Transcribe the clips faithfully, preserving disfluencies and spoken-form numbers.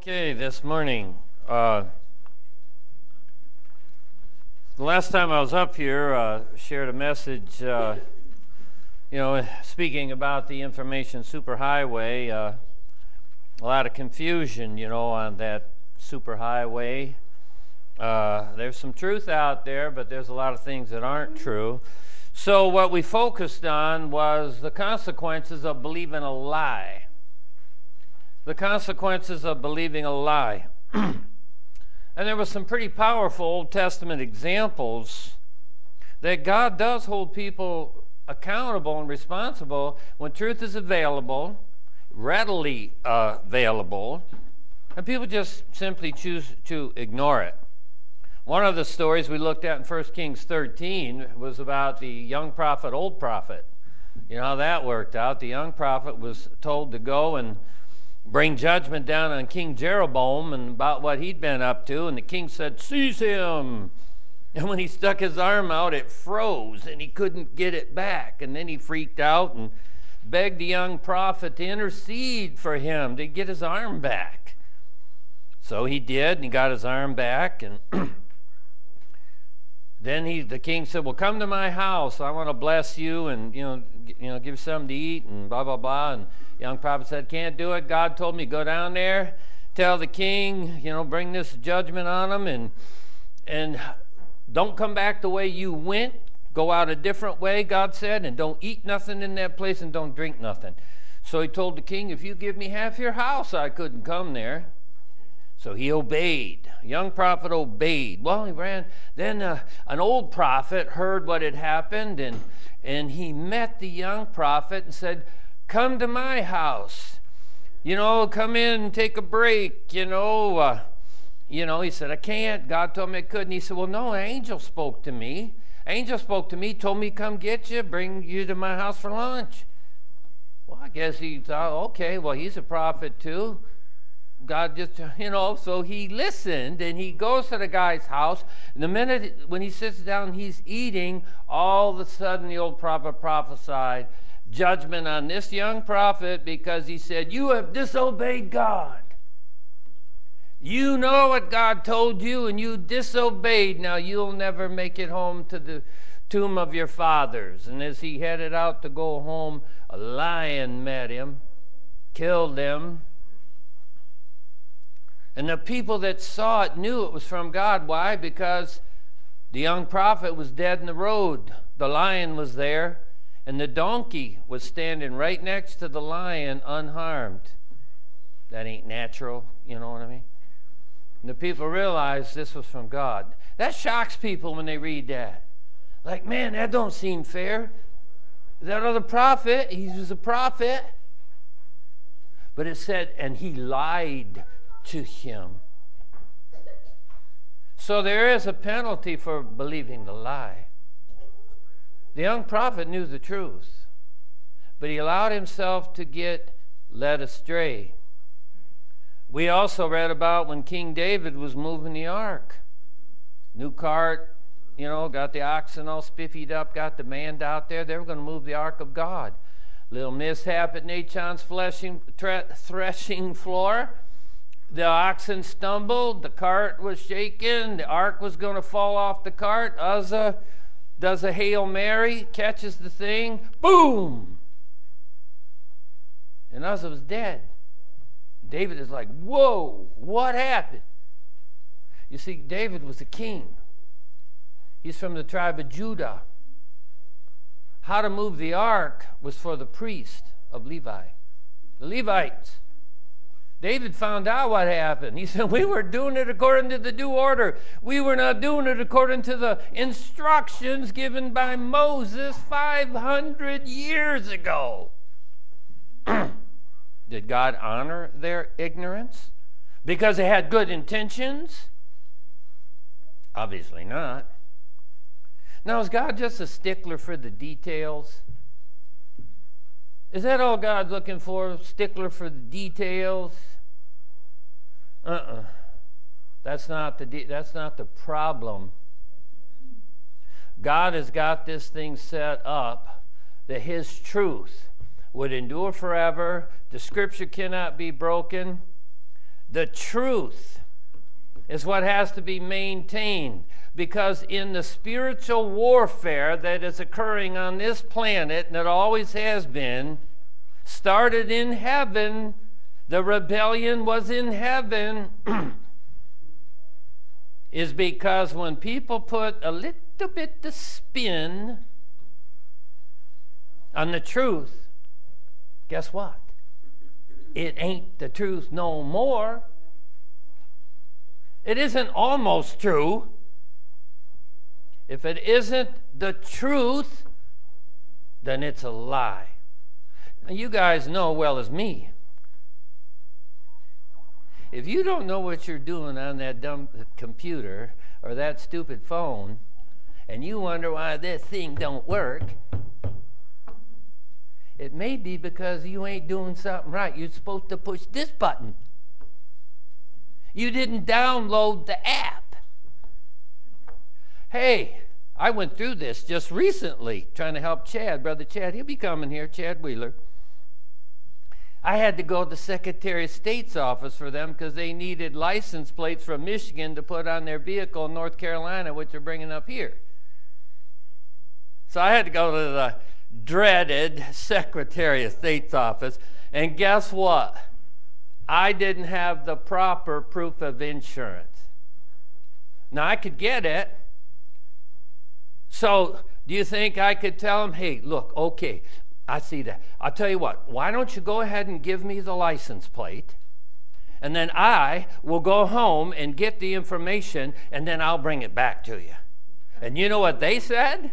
Okay, this morning, uh, the last time I was up here, uh, shared a message, uh, you know, speaking about the information superhighway, uh, a lot of confusion, you know, on that superhighway. Uh, there's some truth out there, but there's a lot of things that aren't true. So what we focused on was the consequences of believing a lie. The consequences of believing a lie. And there were some pretty powerful Old Testament examples that God does hold people accountable and responsible when truth is available, readily uh, available, and people just simply choose to ignore it. One of the stories we looked at in First Kings thirteen was about the young prophet, old prophet. You know how that worked out. The young prophet was told to go and bring judgment down on King Jeroboam and about what he'd been up to, and the king said, "Seize him." And when he stuck his arm out, it froze and he couldn't get it back. And then he freaked out and begged the young prophet to intercede for him to get his arm back. So he did, and he got his arm back. And then he, the king said, "Well, come to my house. I want to bless you and, you know, you know, give you something to eat," and blah, blah, blah. And the young prophet said, "Can't do it. God told me go down there, tell the king, you know, bring this judgment on him, and and don't come back the way you went. Go out a different way," God said, "and don't eat nothing in that place and don't drink nothing." So he told the king, "If you give me half your house, I couldn't come there." So he obeyed. A young prophet obeyed. Well, he ran. Then uh, an old prophet heard what had happened, and and he met the young prophet and said, "Come to my house. You know, come in and take a break. You know, uh, you know." He said, "I can't. God told me I couldn't." He said, "Well, no, an angel spoke to me. Angel spoke to me, told me come get you, bring you to my house for lunch." Well, I guess he thought, okay, well, he's a prophet too. God just, you know, so he listened, and he goes to the guy's house. And the minute when he sits down, he's eating, all of a sudden the old prophet prophesied judgment on this young prophet because he said, "You have disobeyed God. You know what God told you, and you disobeyed. Now you'll never make it home to the tomb of your fathers." And as he headed out to go home, a lion met him, killed him. And the people that saw it knew it was from God. Why? Because the young prophet was dead in the road. The lion was there, and the donkey was standing right next to the lion unharmed. That ain't natural, you know what I mean? And the people realized this was from God. That shocks people when they read that. Like, man, that don't seem fair. That other prophet, he was a prophet. But it said, and he lied to him. So there is a penalty for believing the lie. The young prophet knew the truth, but he allowed himself to get led astray. We also read about when King David was moving the ark. New cart, you know, got the oxen all spiffied up, got the man out there. They were going to move the ark of God. Little mishap at Nachon's threshing, threshing floor. The oxen stumbled, the cart was shaken, the ark was going to fall off the cart. Uzzah does a Hail Mary, catches the thing, boom! And Uzzah was dead. David is like, whoa, what happened? You see, David was a king. He's from the tribe of Judah. How to move the ark was for the priest of Levi, the Levites. David found out what happened. He said, "We were doing it according to the due order. We were not doing it according to the instructions given by Moses five hundred years ago." Did God honor their ignorance because they had good intentions? Obviously not. Now, is God just a stickler for the details? Is that all God's looking for? Stickler for the details? Uh-uh. That's not the de- that's not the problem. God has got this thing set up that his truth would endure forever. The scripture cannot be broken. The truth is what has to be maintained, because in the spiritual warfare that is occurring on this planet, and it always has been, started in heaven. The rebellion was in heaven. Is because when people put a little bit of spin on the truth, guess what? It ain't the truth no more. It isn't almost true. If it isn't the truth, then it's a lie. And you guys know well as me. If you don't know what you're doing on that dumb computer or that stupid phone, and you wonder why this thing don't work, it may be because you ain't doing something right. You're supposed to push this button. You didn't download the app. Hey, I went through this just recently trying to help Chad, Brother Chad. He'll be coming here, Chad Wheeler. I had to go to the Secretary of State's office for them because they needed license plates from Michigan to put on their vehicle in North Carolina, which they're bringing up here. So I had to go to the dreaded Secretary of State's office, and guess what? I didn't have the proper proof of insurance. Now, I could get it. So, do you think I could tell them, hey, look, okay, I see that. I'll tell you what, why don't you go ahead and give me the license plate, and then I will go home and get the information, and then I'll bring it back to you. And you know what they said?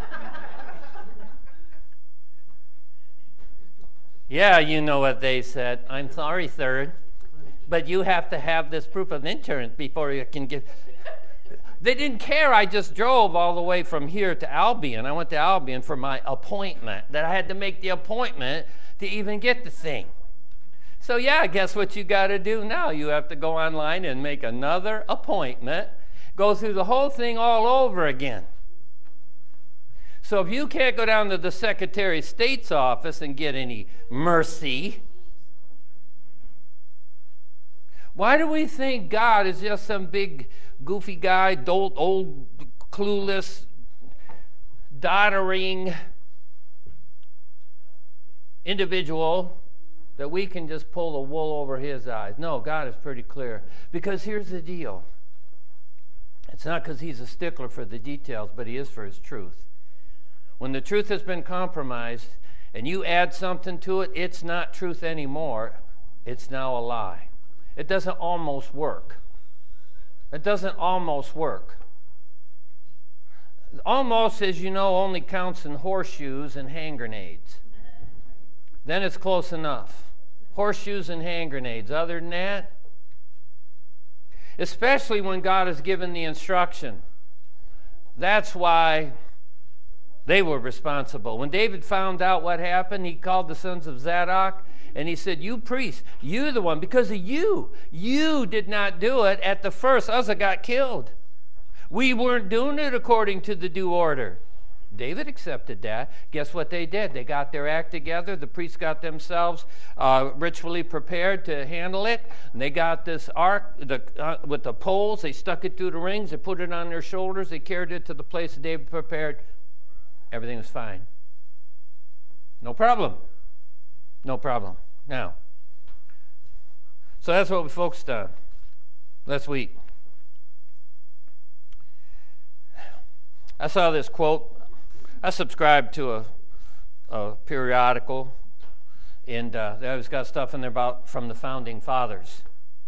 Yeah, you know what they said. I'm sorry, sir, but you have to have this proof of insurance before you can get... They didn't care. I just drove all the way from here to Albion. I went to Albion for my appointment, that I had to make the appointment to even get the thing. So yeah, guess what you got to do now? You have to go online and make another appointment, go through the whole thing all over again. So if you can't go down to the Secretary of State's office and get any mercy, why do we think God is just some big goofy guy, old, old clueless, doddering individual that we can just pull the wool over his eyes? No, God is pretty clear. Because here's the deal. It's not because he's a stickler for the details, but he is for his truth. When the truth has been compromised and you add something to it, it's not truth anymore. It's now a lie. It doesn't almost work. It doesn't almost work. Almost, as you know, only counts in horseshoes and hand grenades. Then it's close enough. Horseshoes and hand grenades. Other than that, especially when God has given the instruction. That's why they were responsible. When David found out what happened, he called the sons of Zadok and he said, you priests, you're the one, because of you. You did not do it at the first. Uzzah got killed. We weren't doing it according to the due order. David accepted that. Guess what they did? They got their act together. The priests got themselves uh, ritually prepared to handle it. And they got this ark the, uh, with the poles. They stuck it through the rings. They put it on their shoulders. They carried it to the place that David prepared. Everything was fine. No problem. No problem. Now, so that's what we focused on last week. I saw this quote. I subscribed to a, a periodical, and uh, they always got stuff in there about from the founding fathers.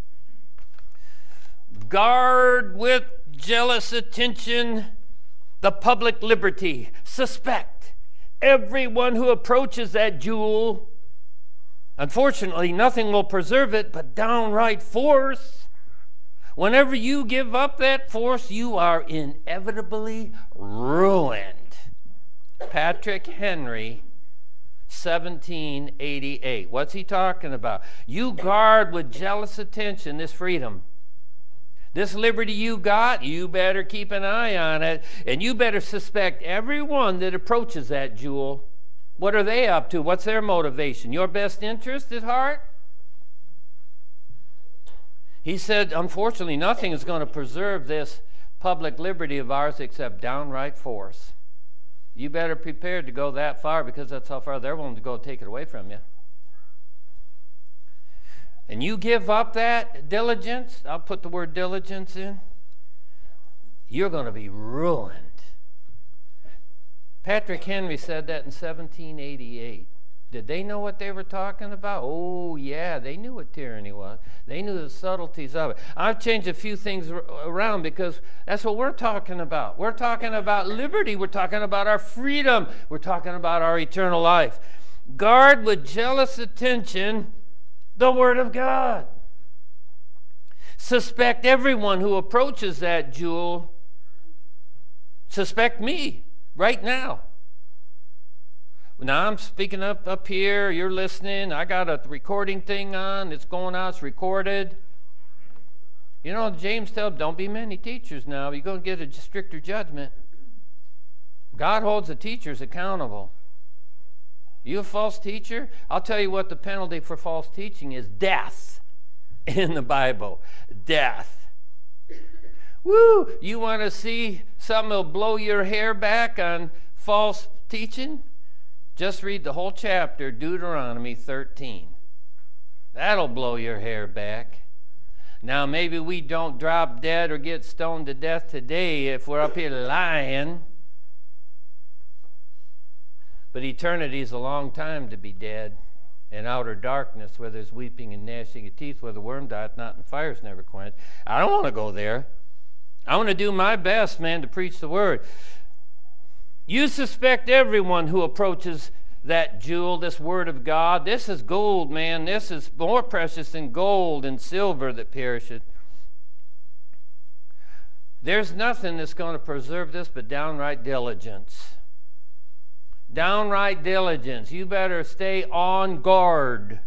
Guard with jealous attention the public liberty. Suspect everyone who approaches that jewel. Unfortunately, nothing will preserve it but downright force. Whenever you give up that force, you are inevitably ruined. Patrick Henry, seventeen eighty-eight. What's he talking about? You guard with jealous attention this freedom. This liberty you got, you better keep an eye on it, and you better suspect everyone that approaches that jewel. What are they up to? What's their motivation? Your best interest at heart? He said, unfortunately, nothing is going to preserve this public liberty of ours except downright force. You better prepare to go that far, because that's how far they're willing to go to take it away from you. And you give up that diligence, I'll put the word diligence in, you're going to be ruined. Patrick Henry said that in seventeen eighty-eight. Did they know what they were talking about? Oh, yeah, they knew what tyranny was. They knew the subtleties of it. I've changed a few things r- around because that's what we're talking about. We're talking about liberty. We're talking about our freedom. We're talking about our eternal life. Guard with jealous attention the Word of God. Suspect everyone who approaches that jewel. Suspect me right now. Now I'm speaking up, up here, you're listening, I got a recording thing on, it's going out, it's recorded. You know, James tells, don't be many teachers now, you're going to get a stricter judgment. God holds the teachers accountable. You a false teacher? I'll tell you what the penalty for false teaching is: death in the Bible. Death. Woo! You want to see something that'll blow your hair back on false teaching? Just read the whole chapter, Deuteronomy thirteen. That'll blow your hair back. Now, maybe we don't drop dead or get stoned to death today if we're up here lying. But eternity is a long time to be dead in outer darkness, where there's weeping and gnashing of teeth, where the worm dieth not and the fire's never quenched. I don't want to go there. I want to do my best, man, to preach the word. You suspect everyone who approaches that jewel, this Word of God. This is gold, man. This is more precious than gold and silver that perisheth. There's nothing that's going to preserve this but downright diligence. Downright diligence. You better stay on guard.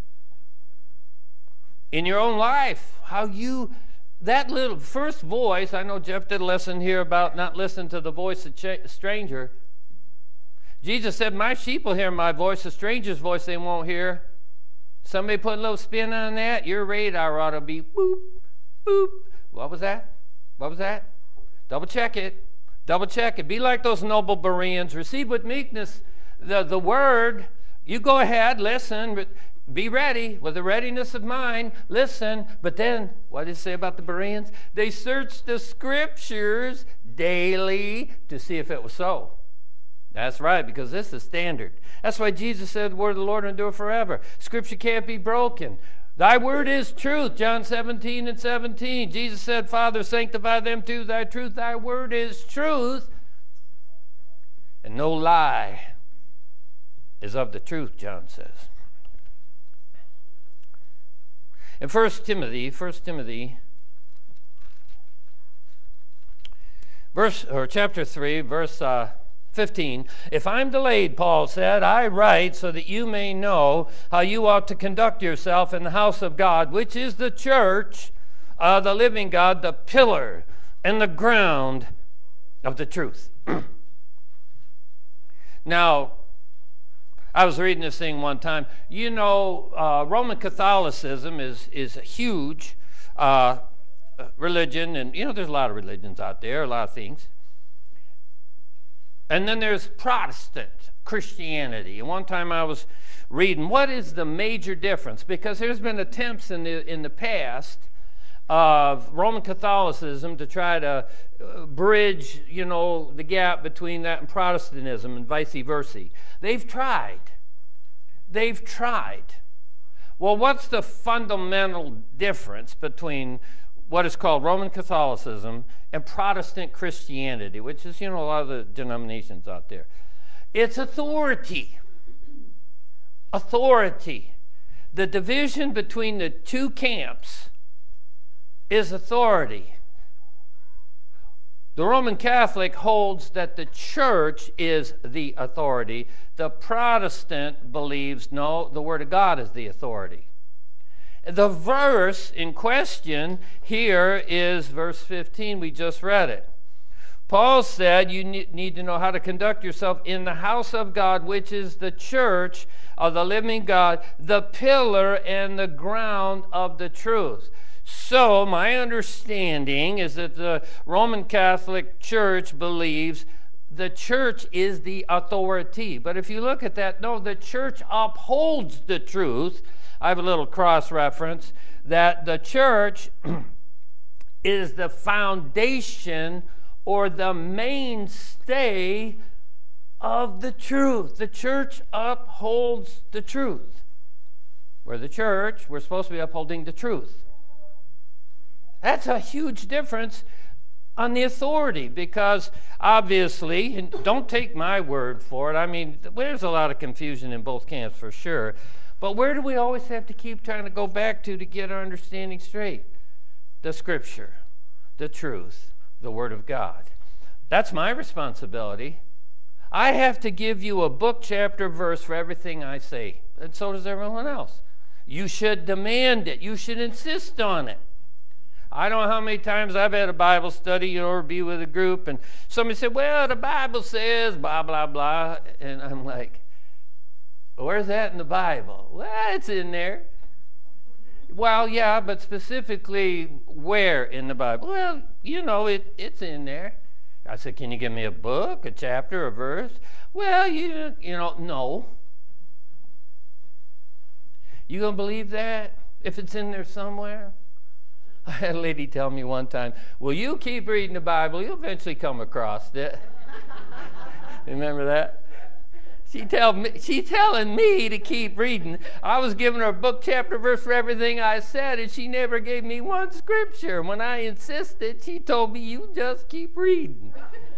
In your own life, how you... That little first voice, I know Jeff did a lesson here about not listening to the voice of a stranger. Jesus said, my sheep will hear my voice, a stranger's voice they won't hear. Somebody put a little spin on that, your radar ought to be boop, boop. What was that? What was that? Double check it. Double check it. Be like those noble Bereans. Receive with meekness the, the word. You go ahead, listen, but be ready with the readiness of mind. Listen. But then, what did it say about the Bereans? They searched the scriptures daily to see if it was so. That's right, because this is standard. That's why Jesus said, the word of the Lord endure forever. Scripture can't be broken. Thy word is truth, John seventeen and seventeen. Jesus said, Father, sanctify them to thy truth. Thy word is truth. And no lie is of the truth, John says. In First Timothy, First Timothy, verse or chapter three, verse uh, fifteen. If I'm delayed, Paul said, I write so that you may know how you ought to conduct yourself in the house of God, which is the church of the living God, the pillar and the ground of the truth. Now, I was reading this thing one time. You know, uh, Roman Catholicism is is a huge uh, religion, and you know, there's a lot of religions out there, a lot of things. And then there's Protestant Christianity. And one time I was reading, what is the major difference? Because there's been attempts in the in the past of Roman Catholicism to try to uh, bridge, you know, the gap between that and Protestantism and vice versa. They've tried. They've tried. Well, what's the fundamental difference between what is called Roman Catholicism and Protestant Christianity, which is, you know, a lot of the denominations out there? It's authority. Authority. The division between the two camps is authority. The Roman Catholic holds that the church is the authority. The Protestant believes, no, the Word of God is the authority. The verse in question here is verse fifteen. We just read it. Paul said you need to know how to conduct yourself in the house of God, which is the church of the living God, the pillar and the ground of the truth. So my understanding is that the Roman Catholic Church believes the church is the authority. But if you look at that, no, the church upholds the truth. I have a little cross-reference that the church is the foundation or the mainstay of the truth. The church upholds the truth. We're the church. We're supposed to be upholding the truth. That's a huge difference on the authority, because obviously, and don't take my word for it, I mean, there's a lot of confusion in both camps for sure, but where do we always have to keep trying to go back to to get our understanding straight? The Scripture, the truth, the Word of God. That's my responsibility. I have to give you a book, chapter, verse for everything I say, and so does everyone else. You should demand it. You should insist on it. I don't know how many times I've had a Bible study, you know, or be with a group, and somebody said, well, the Bible says blah, blah, blah. And I'm like, where's that in the Bible? Well, it's in there. Well, yeah, but specifically where in the Bible? Well, you know, it, it's in there. I said, can you give me a book, a chapter, a verse? Well, you, you know, no. You going to believe that if it's in there somewhere? I had a lady tell me one time, well, you keep reading the Bible, you'll eventually come across it. Remember that? She tell me, she telling me to keep reading. I was giving her a book, chapter, verse for everything I said, and she never gave me one scripture. When I insisted, she told me, you just keep reading.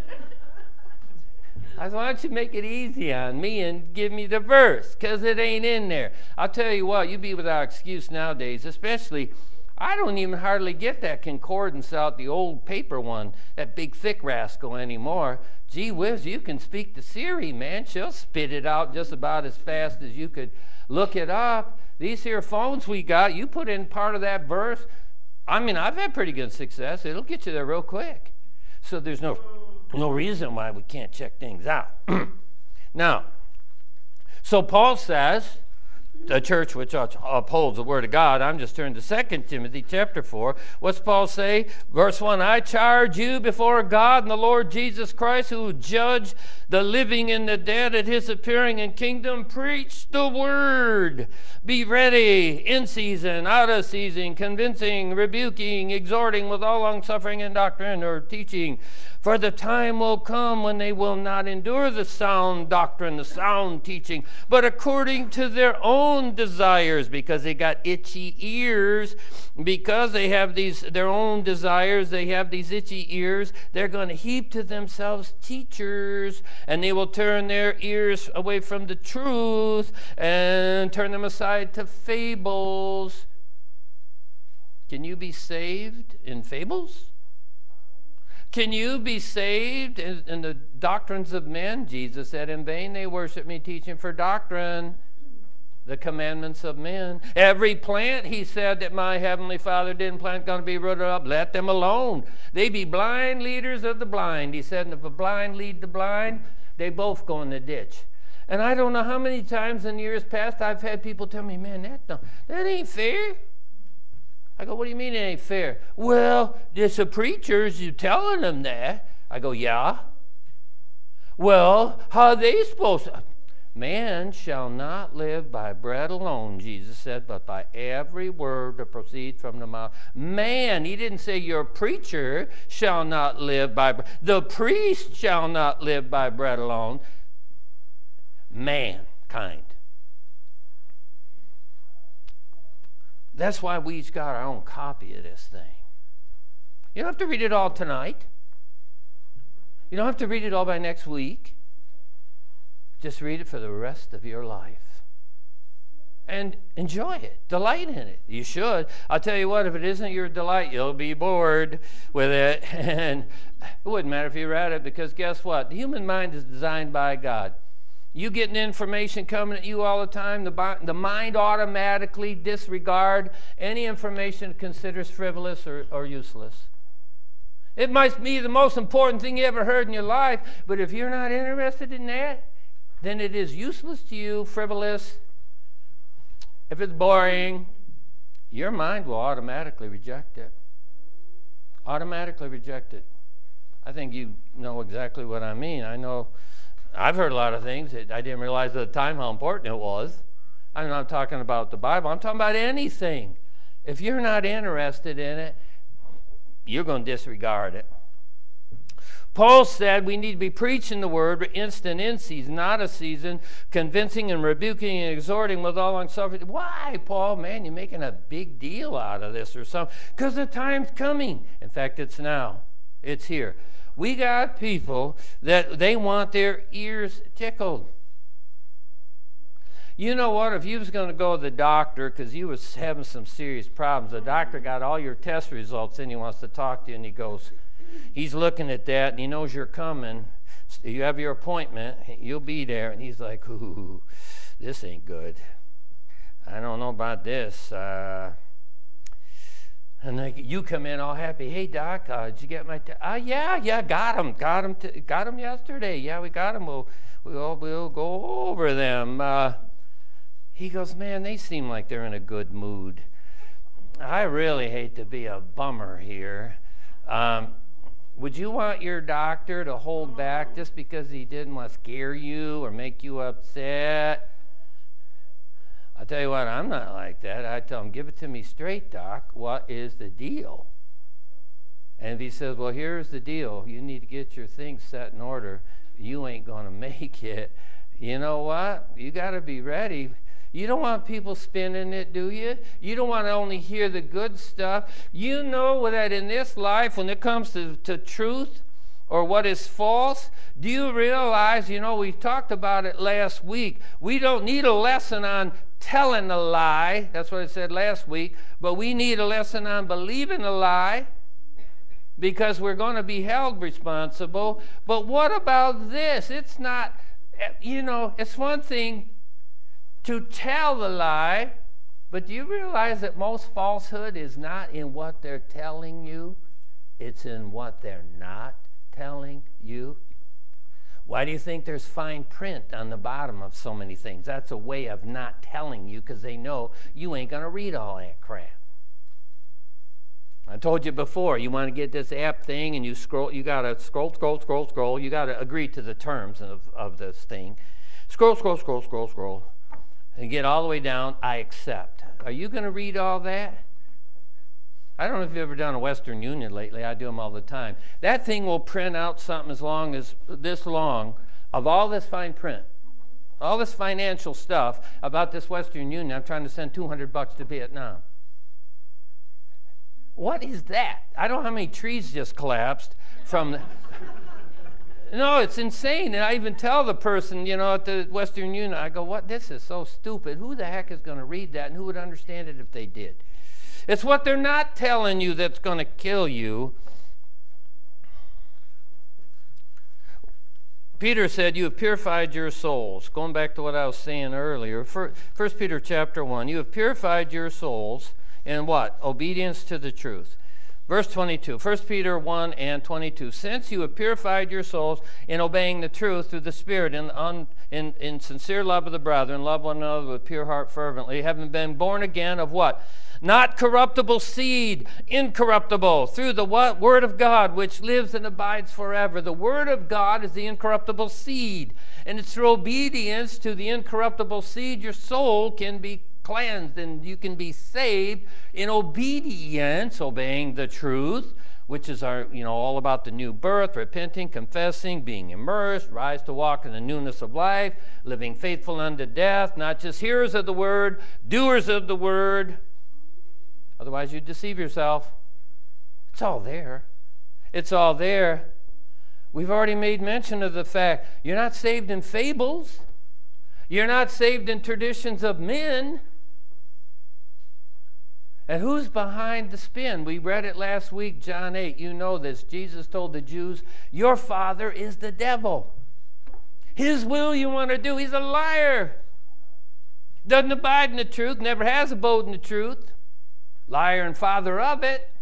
I said, why don't you make it easy on me and give me the verse, because it ain't in there. I'll tell you what, you'd be without excuse nowadays, especially I don't even hardly get that concordance out, the old paper one, that big thick rascal anymore. Gee whiz, you can speak to Siri, man. She'll spit it out just about as fast as you could look it up. These here phones we got, you put in part of that verse. I mean, I've had pretty good success. It'll get you there real quick. So there's no, no reason why we can't check things out. Now, so Paul says, the church which upholds the word of God. I'm just turning to Second Timothy chapter four. What's Paul say? Verse one, I charge you before God and the Lord Jesus Christ, who will judge the living and the dead at his appearing in kingdom. Preach the word. Be ready in season, out of season, convincing, rebuking, exhorting with all longsuffering and doctrine or teaching. For the time will come when they will not endure the sound doctrine, the sound teaching, but according to their own desires, because they got itchy ears, because they have these their own desires, they have these itchy ears, they're going to heap to themselves teachers, and they will turn their ears away from the truth and turn them aside to fables. Can you be saved in fables? Can you be saved in, in the doctrines of men? Jesus said, in vain they worship me, teaching for doctrine the commandments of men. Every plant, he said, that my heavenly Father didn't plant going to be rooted up. Let them alone. They be blind leaders of the blind. He said, and if a blind lead the blind, they both go in the ditch. And I don't know how many times in years past I've had people tell me, man, that, don't, that ain't fair. I go, what do you mean it ain't fair? Well, it's the preachers, you telling them that. I go, yeah. Well, how are they supposed to? Man shall not live by bread alone, Jesus said, but by every word that proceeds from the mouth. Man, he didn't say your preacher shall not live by bread. The priest shall not live by bread alone. Mankind. That's why we each got our own copy of this thing. You don't have to read it all tonight. You don't have to read it all by next week. Just read it for the rest of your life. And enjoy it. Delight in it. You should. I'll tell you what, if it isn't your delight, you'll be bored with it. And it wouldn't matter if you read it, because guess what? The human mind is designed by God. You getting information coming at you all the time, the, the mind automatically disregard any information it considers frivolous or, or useless. It might be the most important thing you ever heard in your life, but if you're not interested in that, then it is useless to you, frivolous. If it's boring, your mind will automatically reject it. Automatically reject it. I think you know exactly what I mean. I know I've heard a lot of things that I didn't realize at the time how important it was. I'm not talking about the Bible. I'm talking about anything. If you're not interested in it, you're going to disregard it. Paul said we need to be preaching the word instant in season, not a season, convincing and rebuking and exhorting with all long-suffering. Why, Paul? Man, you're making a big deal out of this or something. Because the time's coming. In fact, it's now. It's here. We got people that they want their ears tickled. You know what? If you was going to go to the doctor because you was having some serious problems, the doctor got all your test results and he wants to talk to you, and he goes, he's looking at that and he knows you're coming. You have your appointment. You'll be there. And he's like, ooh, this ain't good. I don't know about this. Uh, and like, you come in all happy. Hey, Doc, uh, did you get my test? Uh, yeah, yeah, got him. Got him, t- got him yesterday. Yeah, we got him. We'll, we'll, we'll go over them. Uh, he goes, man, they seem like they're in a good mood. I really hate to be a bummer here. Um, Would you want your doctor to hold back just because he didn't want to scare you or make you upset? I'll tell you what, I'm not like that. I tell him, give it to me straight, Doc. What is the deal? And if he says, well, here's the deal. You need to get your things set in order. You ain't going to make it. You know what? You got to be ready. You don't want people spinning it, do you? You don't want to only hear the good stuff. You know that in this life, when it comes to, to truth or what is false, do you realize, you know, we talked about it last week. We don't need a lesson on telling a lie. That's what I said last week. But we need a lesson on believing a lie, because we're going to be held responsible. But what about this? It's not, you know, it's one thing to tell the lie, but do you realize that most falsehood is not in what they're telling you? It's in what they're not telling you. Why do you think there's fine print on the bottom of so many things? That's a way of not telling you, because they know you ain't going to read all that crap. I told you before, you want to get this app thing and you scroll, you got to scroll, scroll, scroll, scroll. You got to agree to the terms of, of this thing. Scroll, scroll, scroll, scroll, scroll. And get all the way down, I accept. Are you going to read all that? I don't know if you've ever done a Western Union lately. I do them all the time. That thing will print out something as long as this long of all this fine print, all this financial stuff about this Western Union. I'm trying to send two hundred bucks to Vietnam. What is that? I don't know how many trees just collapsed from the... No, it's insane. And I even tell the person, you know, at the Western Union, I go, what? This is so stupid. Who the heck is going to read that, and who would understand it if they did? It's what they're not telling you that's going to kill you. Peter said, you have purified your souls. Going back to what I was saying earlier, First Peter chapter one, you have purified your souls in what? Obedience to the truth. Verse twenty-two, First Peter one and twenty-two. Since you have purified your souls in obeying the truth through the Spirit in, un, in, in sincere love of the brethren, love one another with pure heart fervently, having been born again of what? Not corruptible seed, incorruptible, through the what? Word of God, which lives and abides forever. The Word of God is the incorruptible seed. And it's through obedience to the incorruptible seed your soul can be cleansed and you can be saved in obedience, obeying the truth, which is our, you know, all about the new birth, repenting, confessing, being immersed, rise to walk in the newness of life, living faithful unto death, not just hearers of the word, doers of the word. Otherwise you deceive yourself. It's all there. It's all there. We've already made mention of the fact you're not saved in fables. You're not saved in traditions of men. And who's behind the spin? We read it last week, John eight. You know this. Jesus told the Jews, your father is the devil. His will you want to do. He's a liar. Doesn't abide in the truth, never has abode in the truth. Liar and father of it.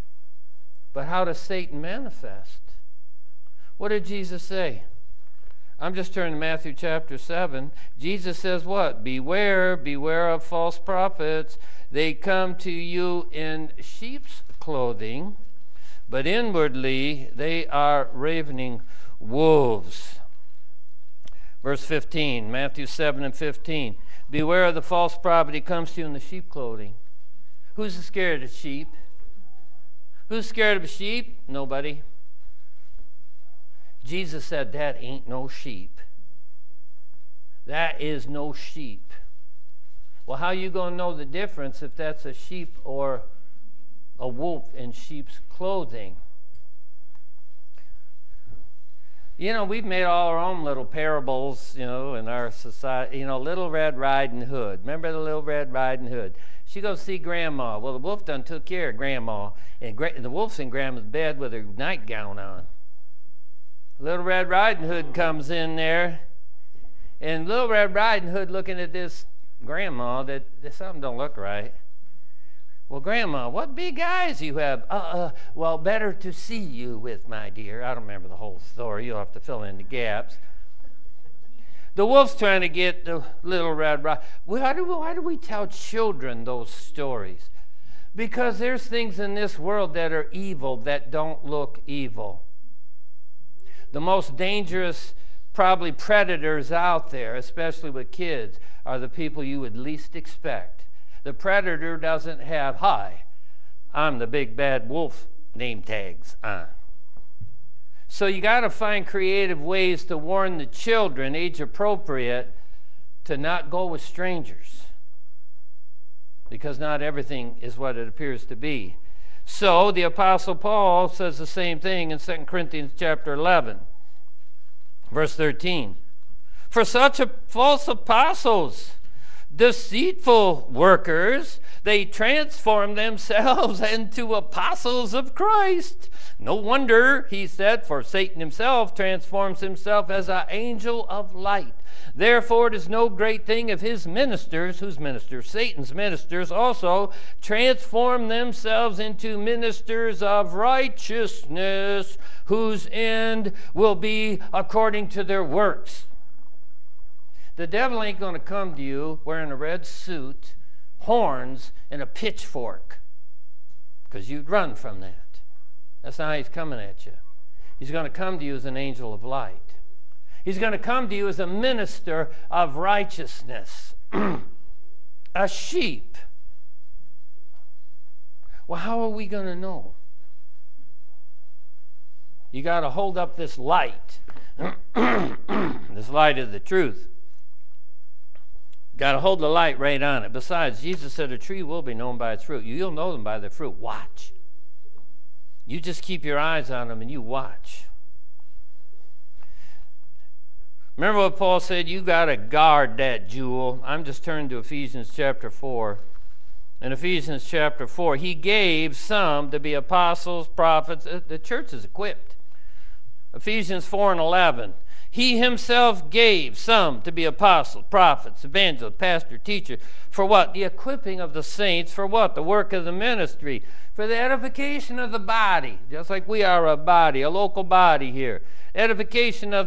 But how does Satan manifest? What did Jesus say? I'm just turning to Matthew chapter seven. Jesus says what? Beware, beware of false prophets. They come to you in sheep's clothing, but inwardly they are ravening wolves. Verse fifteen, Matthew seven and fifteen. Beware of the false prophet. He comes to you in the sheep clothing. Who's scared of sheep? Who's scared of sheep? Nobody. Jesus said that ain't no sheep. That is no sheep. Well, how are you going to know the difference if that's a sheep or a wolf in sheep's clothing? You know, we've made all our own little parables, you know, in our society. You know, Little Red Riding Hood. Remember the Little Red Riding Hood? She goes see Grandma. Well, the wolf done took care of Grandma. And, gra- and the wolf's in Grandma's bed with her nightgown on. Little Red Riding Hood comes in there. And Little Red Riding Hood looking at this Grandma that, that something don't look right. Well, Grandma, what big eyes you have. Uh, uh, well, better to see you with, my dear. I don't remember the whole story. You'll have to fill in the gaps. The wolf's trying to get the Little Red Riding. Why do, why do we tell children those stories? Because there's things in this world that are evil that don't look evil. The most dangerous, probably predators out there, especially with kids, are the people you would least expect. The predator doesn't have, hi, I'm the big bad wolf name tags on. So you got to find creative ways to warn the children, age appropriate, to not go with strangers. Because not everything is what it appears to be. So the Apostle Paul says the same thing in Second Corinthians chapter eleven, verse thirteen. For such a false apostles, deceitful workers, they transform themselves into apostles of Christ. No wonder, he said, for Satan himself transforms himself as an angel of light. Therefore it is no great thing if his ministers, whose ministers? Satan's ministers also, transform themselves into ministers of righteousness, whose end will be according to their works. The devil ain't going to come to you wearing a red suit, horns, and a pitchfork, because you'd run from that. That's not how he's coming at you. He's going to come to you as an angel of light. He's going to come to you as a minister of righteousness. A sheep. Well, how are we going to know? You got to hold up this light. This light is the truth. Got to hold the light right on it. Besides, Jesus said a tree will be known by its fruit. You'll know them by their fruit. Watch. You just keep your eyes on them and you watch. Remember what Paul said? You got to guard that jewel. I'm just turning to Ephesians chapter four. In Ephesians chapter four, he gave some to be apostles, prophets. The church is equipped. Ephesians four and eleven. He himself gave some to be apostles, prophets, evangelists, pastor, teacher. For what? The equipping of the saints. For what? The work of the ministry. For the edification of the body. Just like we are a body, a local body here. Edification of